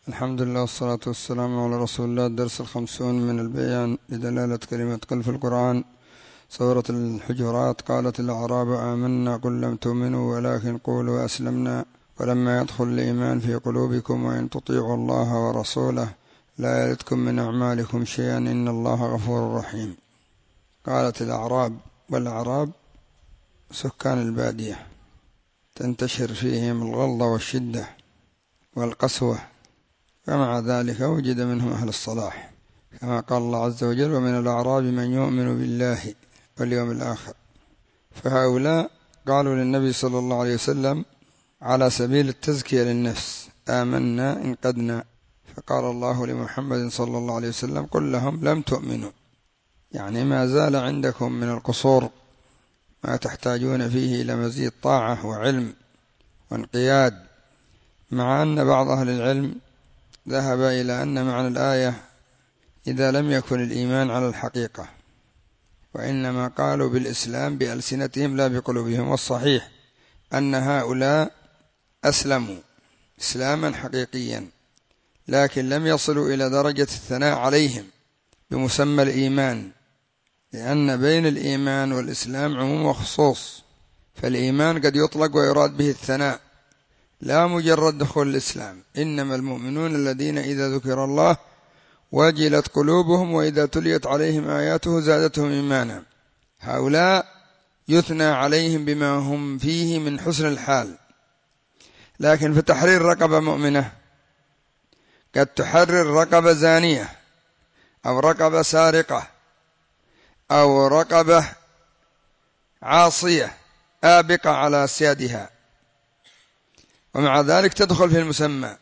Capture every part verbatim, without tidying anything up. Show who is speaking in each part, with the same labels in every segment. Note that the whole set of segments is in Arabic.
Speaker 1: الحمد لله والصلاة والسلام على رسول الله. الدرس الخمسون من البيان لدلالة كلمة قل في القرآن. سورة الحجرات. قالت الأعراب آمنا قل لم تؤمنوا ولكن قولوا أسلمنا ولما يدخل الإيمان في قلوبكم وإن تطيعوا الله ورسوله لا يلدكم من أعمالكم شيئا إن الله غفور رحيم. قالت الأعراب، والأعراب سكان البادية تنتشر فيهم الغلظة والشدة والقسوة، ومع ذلك وجد منهم أهل الصلاح كما قال الله عز وجل: ومن الأعراب من يؤمن بالله واليوم الآخر. فهؤلاء قالوا للنبي صلى الله عليه وسلم على سبيل التزكية للنفس: آمنا انقدنا. فقال الله لمحمد صلى الله عليه وسلم: قل لهم لم تؤمنوا، يعني ما زال عندكم من القصور ما تحتاجون فيه إلى مزيد طاعة وعلم وانقياد. مع أن بعض أهل العلم ذهب إلى أن معنى الآية إذا لم يكن الإيمان على الحقيقة، وإنما قالوا بالإسلام بألسنتهم لا بقلوبهم. والصحيح أن هؤلاء أسلموا إسلاما حقيقيا، لكن لم يصلوا إلى درجة الثناء عليهم بمسمى الإيمان، لأن بين الإيمان والإسلام عموم وخصوص. فالإيمان قد يطلق ويراد به الثناء لا مجرد دخول الإسلام. إنما المؤمنون الذين إذا ذكر الله وجلت قلوبهم وإذا تليت عليهم آياته زادتهم إيمانا. هؤلاء يثنى عليهم بما هم فيه من حسن الحال، لكن في تحرير رقبة مؤمنة قد تحرر رقبة زانية أو رقبة سارقة أو رقبة عاصية آبقة على أسيادها، ومع ذلك تدخل في المسمى.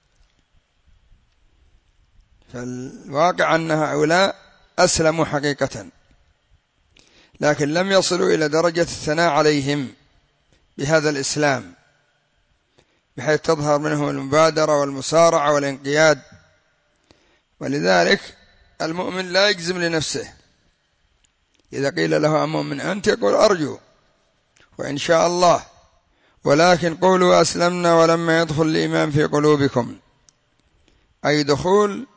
Speaker 1: فالواقع أن هؤلاء أسلموا حقيقة، لكن لم يصلوا إلى درجة الثناء عليهم بهذا الإسلام بحيث تظهر منهم المبادرة والمسارعة والانقياد. ولذلك المؤمن لا يجزم لنفسه. إذا قيل له أمؤمن أنت يقول أرجو وإن شاء الله، ولكن قولوا أسلمنا ولما يدخل الإيمان في قلوبكم، أي دخول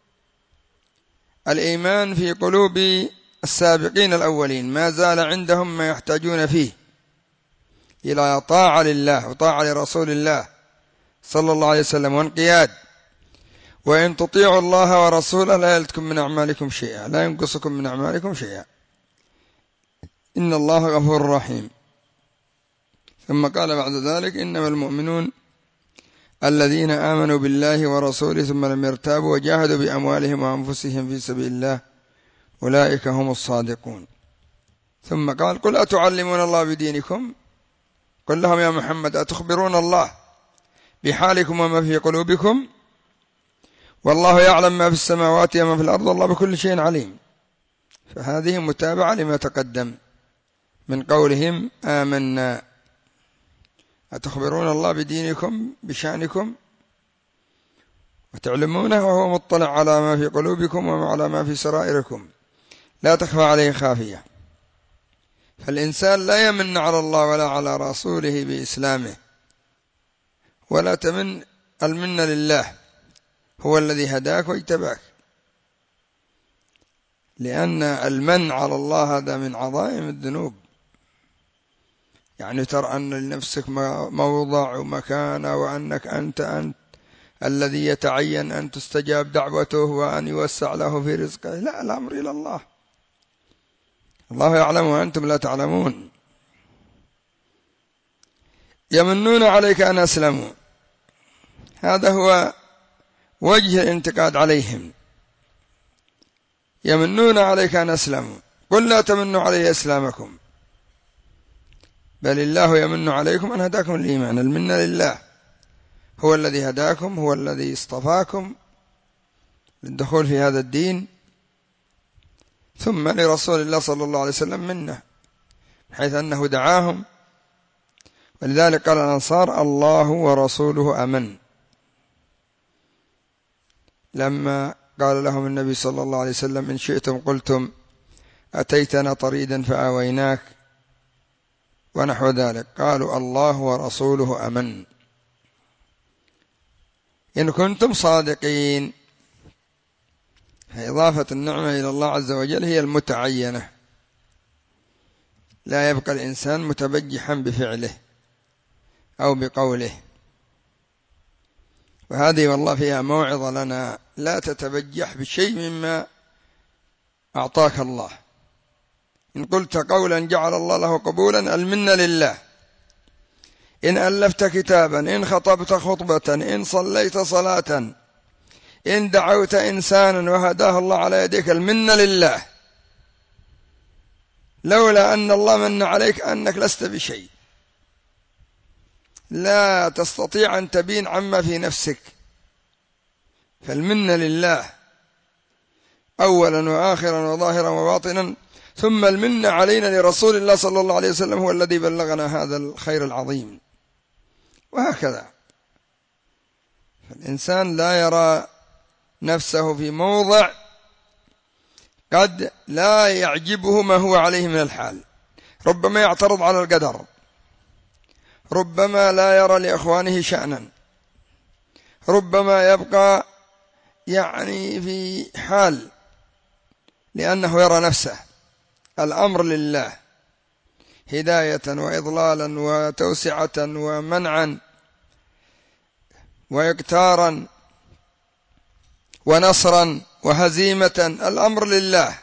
Speaker 1: الإيمان في قلوب السابقين الأولين. ما زال عندهم ما يحتاجون فيه إلى طاعة لله وطاعة لرسول الله صلى الله عليه وسلم وانقياد. وإن تطيعوا الله ورسوله لا يلدكم من أعمالكم شيئا، لا ينقصكم من أعمالكم شيئا، إن الله غفور رحيم. ثم قال بعد ذلك: إنما المؤمنون الذين آمنوا بالله ورسوله ثم لم يرتابوا وجاهدوا بأموالهم وأنفسهم في سبيل الله أولئك هم الصادقون. ثم قال: قل أتعلمون الله بدينكم. قل لهم يا محمد: أتخبرون الله بحالكم وما في قلوبكم؟ والله يعلم ما في السماوات وما في الأرض والله بكل شيء عليم. فهذه متابعة لما تقدم من قولهم آمنا. أتخبرون الله بدينكم بشأنكم وتعلمونه وهو مطلع على ما في قلوبكم وعلى ما في سرائركم لا تخفى عليه خافية. فالإنسان لا يمن على الله ولا على رسوله بإسلامه، ولا تمن المن لله، هو الذي هداك واجتباك. لأن المن على الله هذا من عظائم الذنوب، يعني ترى أن لنفسك موضع ومكانة وأنك أنت أنت الذي يتعين أن تستجاب دعوته وأن يوسع له في رزقه. لا، الأمر إلى الله. الله يعلم وأنتم لا تعلمون. يمنون عليك أن أسلموا، هذا هو وجه الانتقاد عليهم. يمنون عليك أن أسلموا، قل لا تمنوا علي إسلامكم بل الله يمن عليكم أن هداكم الإيمان. المنة لله، هو الذي هداكم، هو الذي اصطفاكم للدخول في هذا الدين. ثم لرسول الله صلى الله عليه وسلم منه، حيث أنه دعاهم. ولذلك قال الأنصار: الله ورسوله أمن. لما قال لهم النبي صلى الله عليه وسلم: إن شئتم قلتم أتيتنا طريدا فآويناك ونحو ذلك، قالوا: الله ورسوله أمن. إن كنتم صادقين. إضافة النعمة إلى الله عز وجل هي المتعينة، لا يبقى الإنسان متبجحا بفعله أو بقوله. وهذه والله فيها موعظة لنا، لا تتبجح بشيء مما أعطاك الله. إن قلت قولا جعل الله له قبولا المنة لله، إن ألفت كتابا، إن خطبت خطبة، إن صليت صلاة، إن دعوت إنسانا وهداه الله على يديك المنة لله، لولا أن الله من عليك أنك لست بشيء، لا تستطيع أن تبين عما في نفسك، فالمنة لله أولا وآخرا وظاهرا وباطنا، ثم المنة علينا لرسول الله صلى الله عليه وسلم هو الذي بلغنا هذا الخير العظيم. وهكذا فالإنسان لا يرى نفسه في موضع قد لا يعجبه ما هو عليه من الحال، ربما يعترض على القدر، ربما لا يرى لإخوانه شأنا، ربما يبقى يعني في حال لأنه يرى نفسه. الأمر لله هداية وإضلالا وتوسعة ومنعا وإقتارا ونصرا وهزيمة، الأمر لله.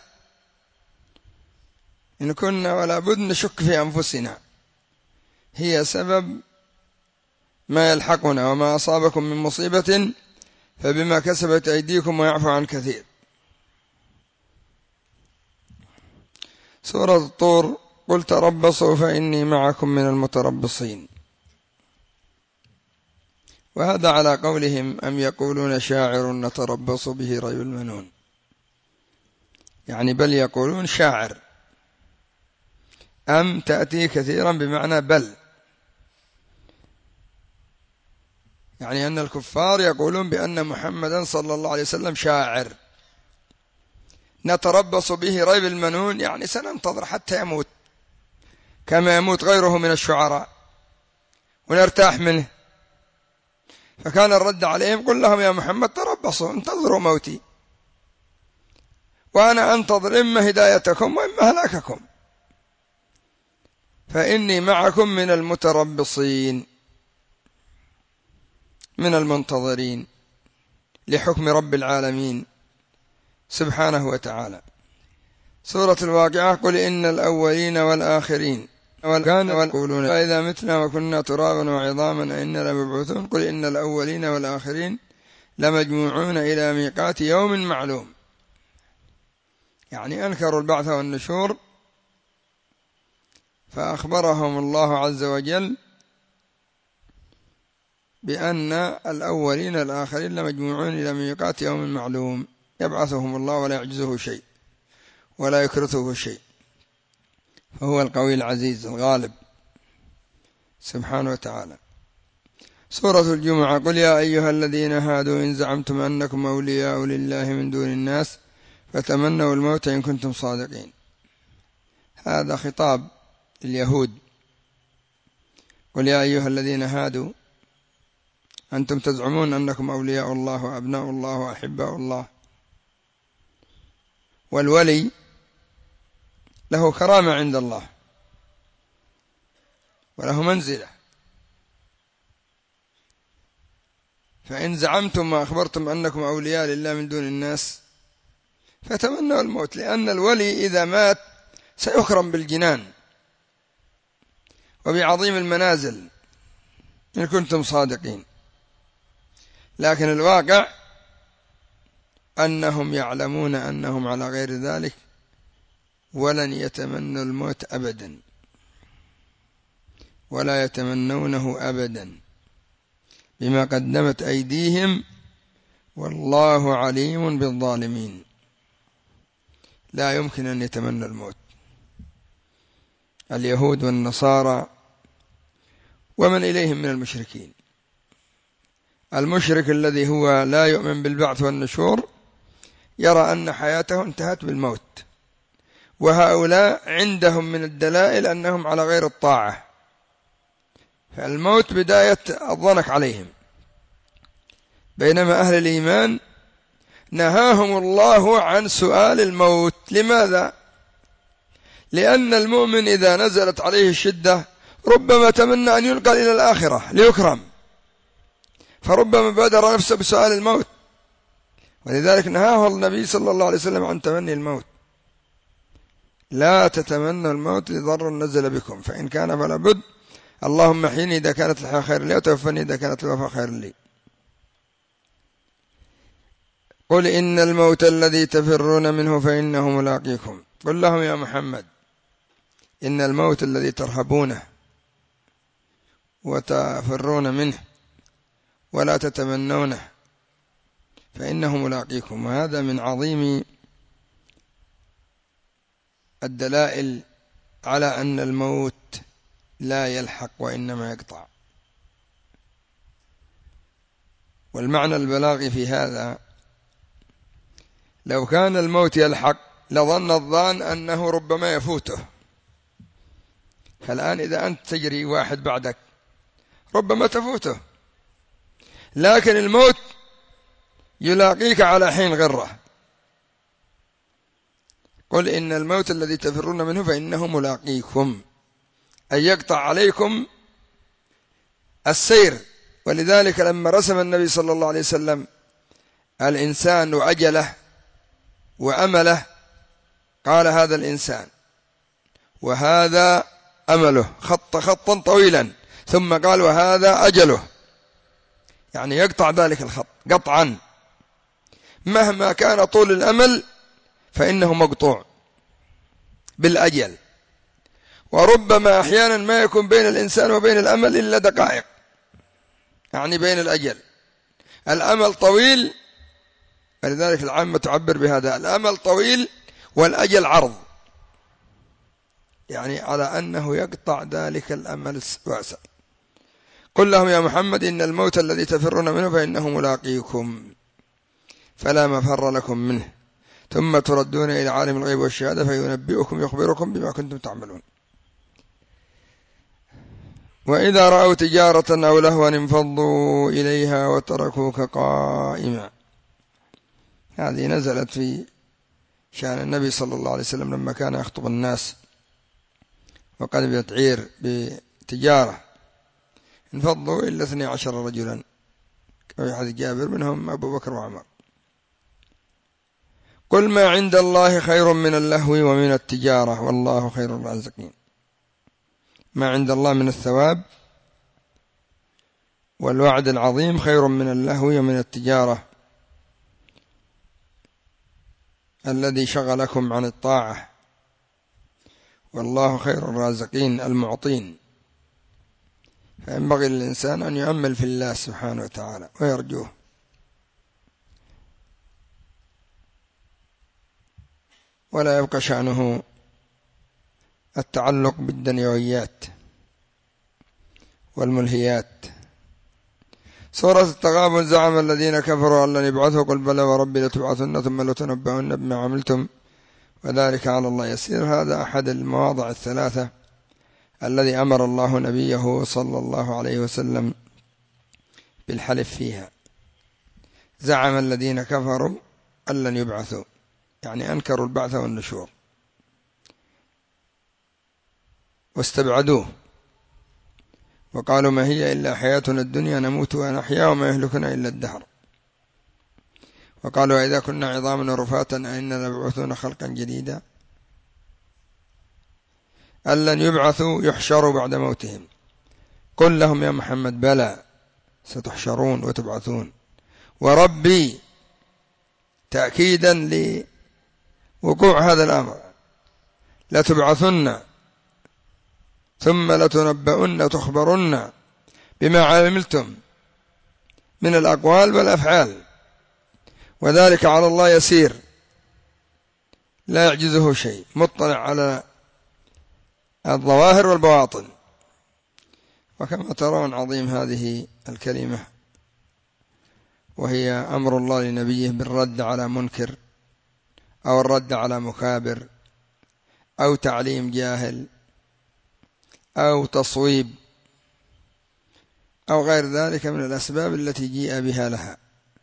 Speaker 1: إن كنا ولا بد نشك في أنفسنا، هي سبب ما يلحقنا، وما أصابكم من مصيبة فبما كسبت أيديكم ويعفو عن كثير. سورة الطور: قل تربصوا فإني معكم من المتربصين. وهذا على قولهم أم يقولون شاعر نتربص به ريب المنون، يعني بل يقولون شاعر. أم تأتي كثيرا بمعنى بل، يعني أن الكفار يقولون بأن محمدا صلى الله عليه وسلم شاعر. نتربص به ريب المنون يعني سننتظر حتى يموت كما يموت غيره من الشعراء ونرتاح منه. فكان الرد عليهم: قل لهم يا محمد تربصوا، انتظروا موتي، وأنا أنتظر إما هدايتكم وإما هلاككم، فإني معكم من المتربصين، من المنتظرين لحكم رب العالمين سبحانه وتعالى. سورة الواقعة: قل إن الأولين والآخرين كانوا يقولون إذا متنا وكنا ترابا وعظاما أئنا لمبعوثون قل إن الأولين والآخرين لمجموعون إلى ميقات يوم معلوم. يعني أنكروا البعث والنشور، فأخبرهم الله عز وجل بأن الأولين والآخرين لمجموعون إلى ميقات يوم معلوم، يبعثهم الله ولا يعجزه شيء ولا يكرثه شيء، فهو القوي العزيز الغالب سبحانه وتعالى. سورة الجمعة: قل يا أيها الذين هادوا إن زعمتم أنكم أولياء لله من دون الناس فتمنوا الموت إن كنتم صادقين. هذا خطاب اليهود: قل يا أيها الذين هادوا أنتم تزعمون أنكم أولياء الله وأبناء الله وأحباء الله. والولي له كرامة عند الله وله منزلة، فإن زعمتم وأخبرتم أنكم أولياء لله من دون الناس فتمنوا الموت، لأن الولي إذا مات سيكرم بالجنان وبعظيم المنازل إن كنتم صادقين. لكن الواقع أنهم يعلمون أنهم على غير ذلك ولن يتمنوا الموت أبدا ولا يتمنونه أبدا بما قدمت أيديهم، والله عليم بالظالمين. لا يمكن أن يتمنى الموت. اليهود والنصارى ومن إليهم من المشركين، المشرك الذي هو لا يؤمن بالبعث والنشور يرى أن حياته انتهت بالموت، وهؤلاء عندهم من الدلائل أنهم على غير الطاعة، فالموت بداية الضنك عليهم، بينما أهل الإيمان نهاهم الله عن سؤال الموت. لماذا؟ لأن المؤمن إذا نزلت عليه الشدة ربما تمنى أن ينقل إلى الآخرة ليكرم، فربما بادر نفسه بسؤال الموت، ولذلك نهاه النبي صلى الله عليه وسلم عن تمني الموت. لا تتمنوا الموت لضر نزل بكم، فإن كان فلا بد. اللهم احيني إذا كانت الحياة خير لي، وتوفني إذا كانت الوفاة خير لي. قل إن الموت الذي تفرون منه فإنه ملاقيكم. قل لهم يا محمد إن الموت الذي ترهبونه وتفرون منه ولا تتمنونه فإنه ملاقيكم. وهذا من عظيم الدلائل على أن الموت لا يلحق وإنما يقطع. والمعنى البلاغي في هذا لو كان الموت يلحق لظن الظان أنه ربما يفوته. فالآن إذا أنت تجري واحد بعدك ربما تفوته، لكن الموت يلاقيك على حين غرة. قل إن الموت الذي تفرون منه فإنه ملاقيكم، أي يقطع عليكم السير. ولذلك لما رسم النبي صلى الله عليه وسلم الإنسان وأجله وأمله قال هذا الإنسان وهذا أمله، خط خطا طويلا، ثم قال وهذا أجله، يعني يقطع ذلك الخط قطعا. مهما كان طول الأمل فإنه مقطوع بالأجل. وربما أحيانا ما يكون بين الإنسان وبين الأمل إلا دقائق، يعني بين الأجل. الأمل طويل، ولذلك العامة تعبر بهذا: الأمل طويل والأجل عرض، يعني على أنه يقطع ذلك الأمل واسع. قل لهم يا محمد إن الموت الذي تفرون منه فإنه ملاقيكم فلا مفر لكم منه ثم تردون إلى عالم الغيب والشهادة فينبئكم يخبركم بما كنتم تعملون. وإذا رأوا تجارة أو لهوا انفضوا إليها وتركوك قائما. هذه نزلت في شأن النبي صلى الله عليه وسلم لما كان يخطب الناس وقد بيتعير بتجارة، انفضوا إلا اثني عشر رجلا كما حديث جابر، منهم أبو بكر وعمر. قل ما عند الله خير من اللهو ومن التجارة والله خير الرازقين. ما عند الله من الثواب والوعد العظيم خير من اللهو ومن التجارة الذي شغلكم عن الطاعة، والله خير الرازقين المعطين. فينبغي للإنسان أن يؤمل في الله سبحانه وتعالى ويرجوه. ولا يبقى شأنه التعلق بالدنيويات والملهيات. سورة التغابن: زعم الذين كفروا أن لن يبعثوا قل بلى وربي لتبعثن ثم لتنبؤن بما عملتم وذلك على الله يسير. هذا أحد المواضع الثلاثة الذي أمر الله نبيه صلى الله عليه وسلم بالحلف فيها. زعم الذين كفروا أن لن يبعثوا، يعني أنكروا البعث والنشور واستبعدوه وقالوا ما هي إلا حياتنا الدنيا نموت ونحيا وما يهلكنا إلا الدهر. وقالوا إذا كنا عظاما ورفاتا أئنا لمبعوثون خلقا جديدا. أن لن يبعثوا يحشروا بعد موتهم. قل لهم يا محمد بلى ستحشرون وتبعثون، وربي تأكيدا لوقوع هذا الأمر، لتبعثن ثم لتنبؤن تخبرن بما عملتم من الأقوال والأفعال وذلك على الله يسير، لا يعجزه شيء، مطلع على الظواهر والبواطن. وكما ترون عظيم هذه الكلمة، وهي أمر الله لنبيه بالرد على منكر أو الرد على مكابر أو تعليم جاهل أو تصويب أو غير ذلك من الأسباب التي جيء بها لها.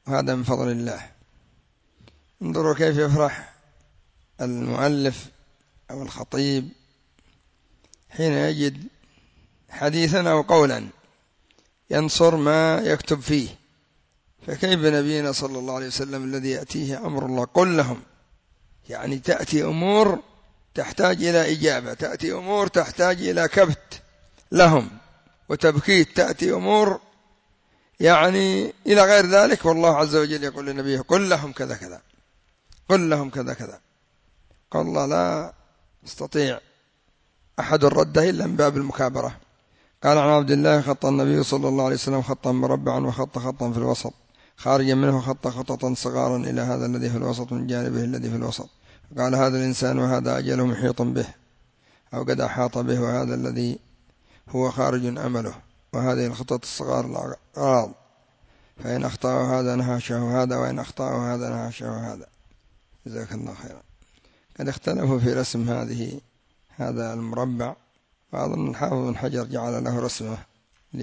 Speaker 1: وهذا من فضل الله. انظروا كيف يفرح المؤلف أو الخطيب حين يجد حديثا أو قولا ينصر ما يكتب فيه. فكيف نبينا صلى الله عليه وسلم الذي يأتيه أمر الله قل لهم، يعني تأتي أمور تحتاج إلى إجابة، تأتي أمور تحتاج إلى كبت لهم وتبكيت، تأتي أمور يعني إلى غير ذلك، والله عز وجل يقول لنبيه قل لهم كذا كذا، قل لهم كذا كذا. قال الله لا يستطيع أحد الردة إلا من باب المكابرة. قال عن عبد الله خط النبي صلى الله عليه وسلم خطا مربعا وخط خطا في الوسط، خارجا منه خط خطة صغارا إلى هذا الذي في الوسط من جانبه الذي في الوسط. قال هذا الإنسان وهذا أجله محيط به أو قد أحاط به، وهذا الذي هو خارج أمله، وهذه الخطط الصغار الأغراض، فإن أخطأه هذا نهاشه هذا، وإن أخطأه هذا نهاشه هذا. جزاك الله خيرا. قد اختلفوا في رسم هذه هذا المربع، وأظن الحافظ بن حجر جعل له رسمه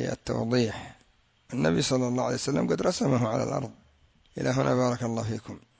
Speaker 1: للتوضيح. النبي صلى الله عليه وسلم قد رسمه على الأرض. إلى هنا بارك الله فيكم.